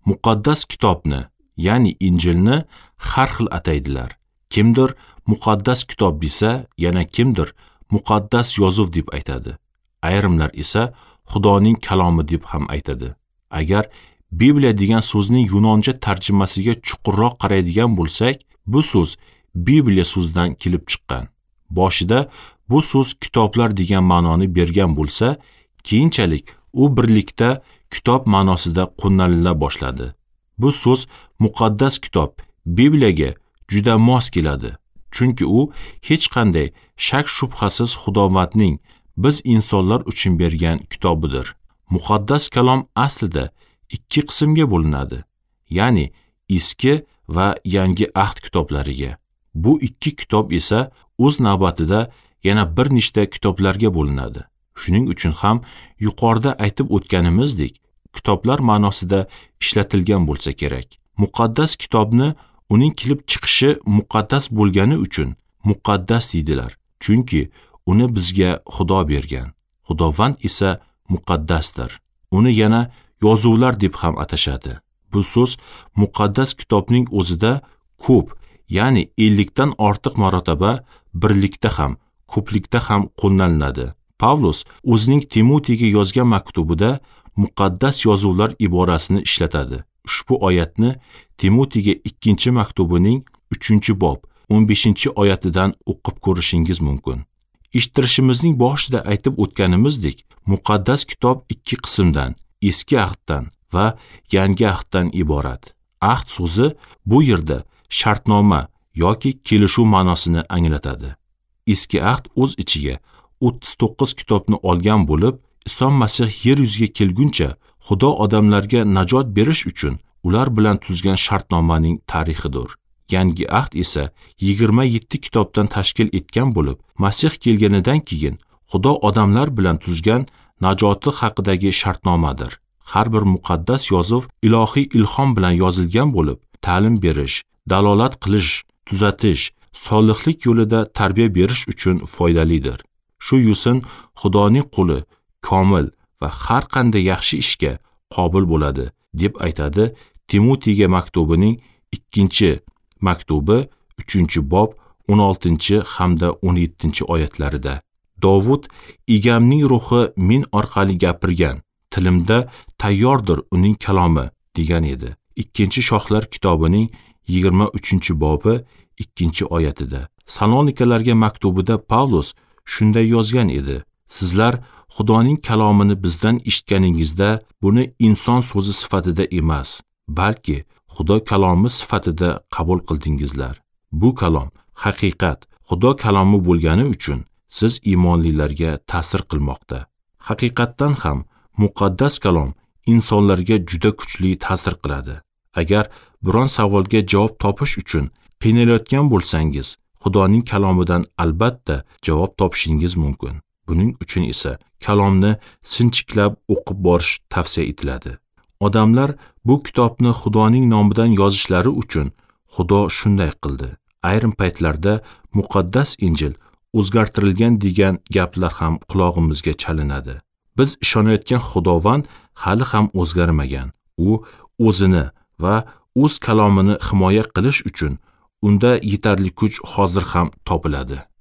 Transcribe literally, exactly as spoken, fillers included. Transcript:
muqaddas kitobni, ya'ni Injilni har xil ataydilar. Kimdir muqaddas kitob desa, yana kimdir muqaddas yozuv deb aytadi. Ayrimlar esa Xudoning kalomi deb ham aytadi. Agar Bibliya degan so'zning yunoncha tarjimasiga chuqurroq qaraydigan bo'lsak, bu so'z Bibliya so'zidan kelib chiqqan. Boshida bu so'z kitoblar degan ma'noni bergan bo'lsa, keyinchalik u birlikda kitob ma'nosida qo'llanila boshladi. Bu so'z muqaddas kitob Bibliyaga juda mos keladi, chunki u hech qanday shak shubhasiz Xudovandning biz insonlar uchun bergan kitobidir. Muqaddas kalom aslida ikki qismga bo'linadi, ya'ni eski va yangi ahd kitoblariga. Bu ikki kitob esa o'z navbatida yana bir nechta kitoblarga bo'linadi. Shuning uchun ham yuqorida aytib o'tganimizdek, kitoblar ma'nosida ishlatilgan bo'lsa kerak. Muqaddas kitobni uning kelib chiqishi muqaddas bo'lgani uchun muqaddas deydilar, chunki uni bizga Xudo bergan. Xudovand esa muqaddasdir. Uni yana yozuvlar deb ham atashadi. Bu so'z muqaddas kitobning o'zida ko'p, ya'ni ellikdan ortiq marotaba birlikda ham, ko'plikda ham qo'llaniladi. Pavlus o'zining Timotiyga yozgan maktubida muqaddas yozuvlar iborasini ishlatadi. Ushbu oyatni Timotiyga ikkinchi maktubining uchinchi bob o'n beshinchi oyatidan o'qib ko'rishingiz mumkin. Eshittirishimizning boshida aytib o'tganimizdek, muqaddas kitob ikki qismdan, eski ahddan va yangi ahddan iborat. Ahd so'zi bu yerda shartnoma yoki kelishuv ma'nosini anglatadi. Eski ahd o'z ichiga o'ttiz to'qqiz kitobni olgan bo'lib, Iso Masih yer yuziga kelguncha Xudo odamlarga najot berish uchun ular bilan tuzgan shartnomaning tarixidir. Yangi ahd esa yigirma yetti kitobdan tashkil etgan bo'lib, Masih kelganidan keyin Xudo odamlar bilan tuzgan najoti haqidagi shartnomadir. Har bir muqaddas yozuv ilohiy ilhom bilan yozilgan bo'lib, ta'lim berish, dalolat qilish, tuzatish, solihlik yo'lida tarbiya berish uchun foydalidir. Shu yo'sin Xudoning quli komil va har qanday yaxshi ishga qobil bo'ladi, deb aytadi Timotiyga maktubining ikkinchi maktubi uchinchi bob o'n oltinchi hamda o'n yettinchi oyatlarida. Dovud egamning ruhi men orqali gapirgan, tilimda tayyordir uning kalomi degan edi. Ikkinchi Shohlar kitobining yigirma uchinchi bobi ikkinchi oyatida. Salonikalarga maktubida Pavlus shunday yozgan edi: Sizlar Xudoning kalomini bizdan eshitganingizda buni inson so'zi sifatida emas, balki Xudo kalomi sifatida qabul qildingizlar. Bu kalom haqiqat, Xudo kalomi bo'lgani uchun siz iymonlilarga ta'sir qilmoqda. Haqiqatdan ham muqaddas kalom insonlarga juda kuchli ta'sir qiladi. Agar biron savolga javob topish uchun qiynalayotgan bo'lsangiz, Xudoning kalomidan albatta javob topishingiz mumkin. Buning uchun esa kalomni sinchiklab o'qib borish tavsiya etiladi. Odamlar bu kitobni Xudoning nomidan yozishlari uchun Xudo shunday qildi. Ayrim paytlarda muqaddas Injil o'zgartirilgan degan gaplar ham qulog'imizga chalinadi. Biz ishonayotgan Xudovand hali ham o'zgarmagan. U o'zini va o'z kalomini himoya qilish uchun unda yetarli kuch hozir ham topiladi.